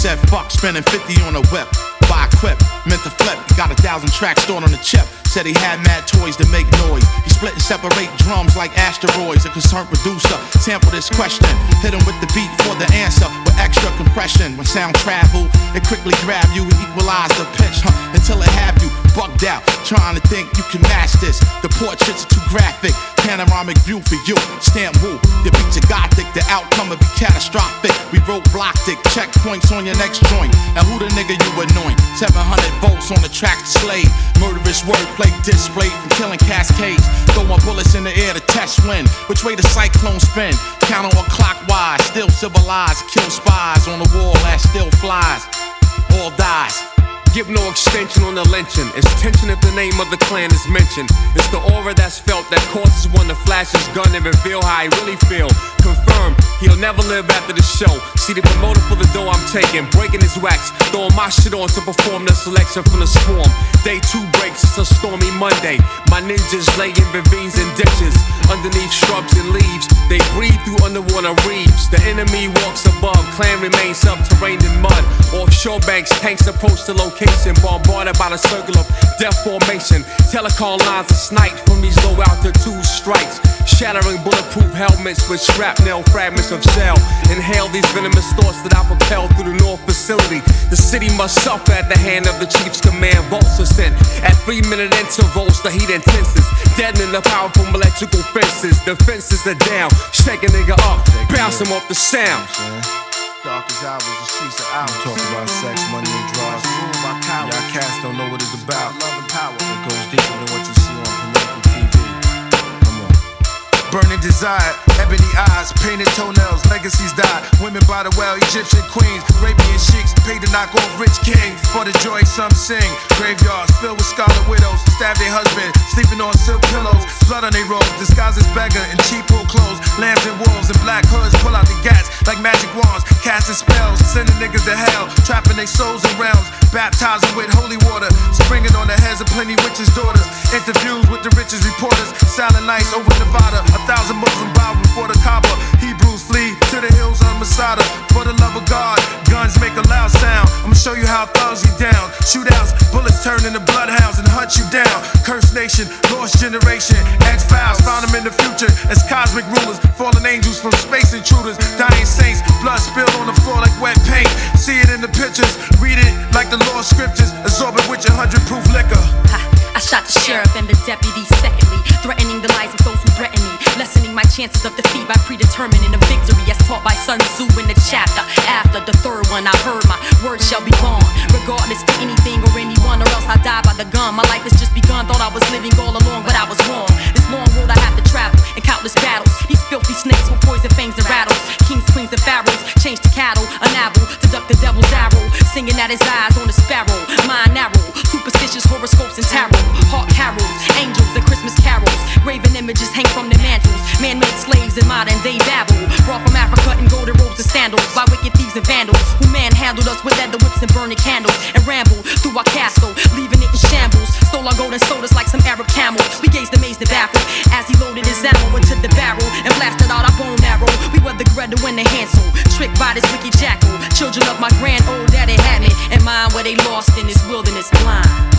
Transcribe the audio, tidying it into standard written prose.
said fuck spending 50 on a whip. Buy a quip, meant to flip. He got 1,000 tracks stored on the chip. Said he had mad toys to make noise. He split and separate drums like asteroids. A concerned producer sampled this question. Hit him with the beat for the answer with extra compression. When sound travel, it quickly grab you and equalize the pitch, until it have you bugged out, trying to think you can match this. The portraits are too graphic. Panoramic view for you. Stamp woo. The beats are gothic. The outcome will be catastrophic. We roadblocked it. Checkpoints on your next joint. And who the nigga you annoying? 700 volts on the track to slave. Murderous wordplay displayed from killing cascades. Throwing bullets in the air to test wind. Which way the cyclone spin? Counterclockwise. Still civilized. Kill spies on the wall that still flies. All dies. Give no extension on the lynching. It's tension if the name of the clan is mentioned. It's the aura that's felt that causes one to flash his gun and reveal how he really feel. Confirm, he'll never live after the show. See the promoter for the dough I'm taking, breaking his wax, throwing my shit on to perform the selection from the swarm. Day 2 breaks, it's a stormy Monday. My ninjas lay in ravines and ditches, underneath shrubs and leaves. They breathe through underwater reefs. The enemy walks above, clan remains subterranean in mud. Offshore banks, tanks approach the location, bombarded by the circle of death formation. Telecom lines are sniped from these low altitude strikes, shattering bulletproof helmets with shrapnel fragments of shell. Inhale these venomous thoughts that I propel through the north facility. The city must suffer at the hand of the chief's command. Bolts are sent at 3-minute intervals. The heat intenses, deadening the powerful electrical fences. The fences are down, shake a nigga up, bounce him off the sound. Darkest hours, the streets are out. Talk about sex, money, and drugs. Y'all cats don't know what it's about. Love and power. It goes deeper than what you see on political TV. Come on. Burning desire, ebony eyes, painted toenails, legacies die. Women by the well, Egyptian queens, Arabian sheiks, paid to knock off rich kings. For the joy some sing. Graveyards filled with scarlet widows, stab their husband, sleeping on silk pillows. Blood on their robes, disguised as beggar in cheap wool clothes. Lambs and wolves and black hoods pull out the gats like magic wands, casting spells, sending niggas to hell, trapping their souls in realms, baptizing with holy water, springing on the heads of plenty witches' daughters. Interviews with the richest reporters, silent nights over Nevada. 1,000 Muslims bow before the Kaaba. Hebrews flee to the hills of Masada. For the love of God, guns make a loud sound. I'ma show you how thugs get down. Shootouts, bullets turn into bloodhounds and hunt you down. Cursed nation, lost generation. X-Files found them in the future as cosmic rulers, fallen angels from space intruders, dying saints, blood spilled on the floor like wet paint. See it in the pictures, read it like the Lord scriptures, absorb it with your 100-proof liquor. I shot the sheriff and the deputy secondly, threatening the lives of those who threaten me, lessening my chances of defeat by predetermining a victory as taught by Sun Tzu in the chapter. After the third one, I heard my word shall be gone, regardless to anything or anyone, or else I die by the gun. My life has just begun, thought I was living all along, but I was wrong. This long road I have to travel in countless battles. These filthy snakes with poison fangs and rattles, kings, queens, and pharaohs, change to cattle, unravel to duck the devil's arrow, singing at his eyes on a sparrow. Mind narrow, superstitious horoscopes and tarot, heart carols, angels and Christmas carols, graven images hang from the mantles, man-made slaves in modern day Babel, brought from Africa in golden robes and sandals by wicked thieves and vandals, who manhandled us with leather whips and burning candles, and rambled through our castle, leaving it in shambles. Stole our golden sodas like some Arab camels. We gazed amazed and baffled as he loaded his ammo into the barrel and blasted out our bone marrow. We were the Gretel and the Hansel, tricked by this wicked jackal. Children of my grand old daddy had me, and mine where they lost in this wilderness blind.